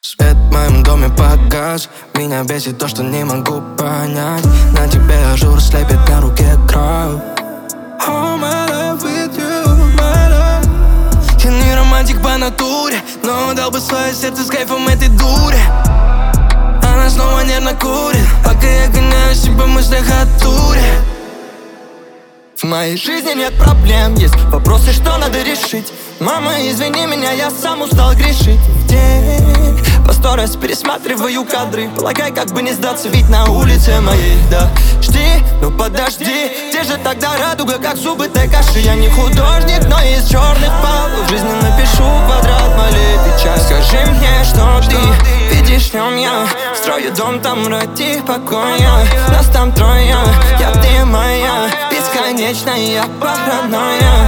Свет в моем доме погас. Меня бесит то, что не могу понять. На тебе ажур слепит, на руке кровь. Oh, my love with you, my love. Я не романтик по натуре, но дал бы свое сердце с кайфом этой дуре. Она снова нервно курит, пока я гоняю себя в мыслях о туре. В моей жизни нет проблем, есть вопросы, что надо решить. Мама, извини меня, я сам устал грешить. В день по 100 раз пересматриваю кадры. Полагай, как бы не сдаться, ведь на улице моей, да. Жди, ну подожди, где же тогда радуга, как зубы той каши? Я не художник, но из черных палок в жизни напишу квадрат моей печали. Скажи мне, что ты видишь в нем я. Строю дом, там ради покоя. Нас там трое, я, ты моя. Бесконечная паранойя.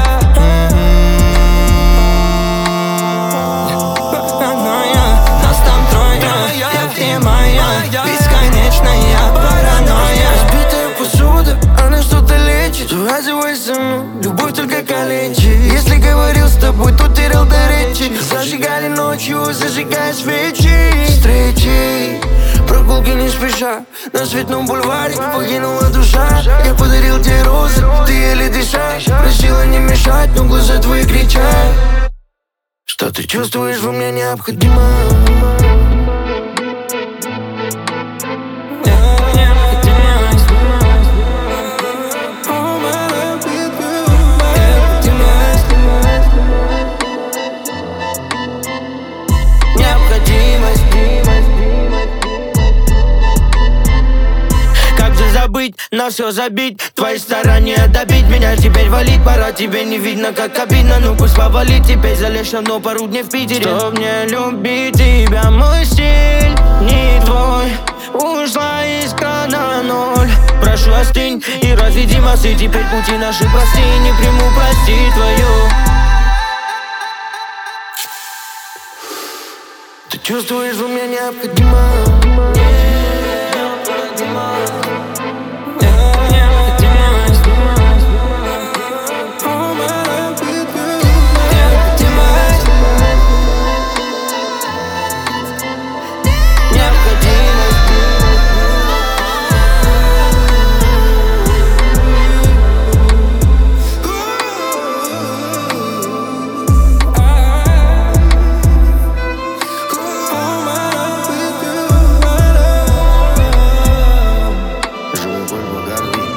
Нас там трое, я, ты моя. Бесконечная паранойя. Разбитая посуда, она что-то лечит. Разевай со мной, любовь только калечит. Если говорил с тобой, то терял до речи. Зажигали ночью, зажигая свечи. Встречи, прогулки не спеша. На Цветном бульваре покинула душа. Я подарил тебе розы, ты еле дышишь. Просила не мешать, но глаза твои кричат. Что ты чувствуешь, во мне необходимо. На все забить, твои старания добить меня теперь валить, пора, тебе не видно, как обидно. Ну пусть повалит, теперь залечь на дно пару дней в Питере. Чтоб мне любить тебя, мой стиль не твой. Ушла искра на ноль. Прошу, остынь и разведи мосты. Теперь пути наши прости, не приму прости твою. Ты чувствуешь, у меня необходимо.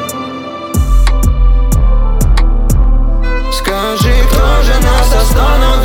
Скажи, кто же нас остановит?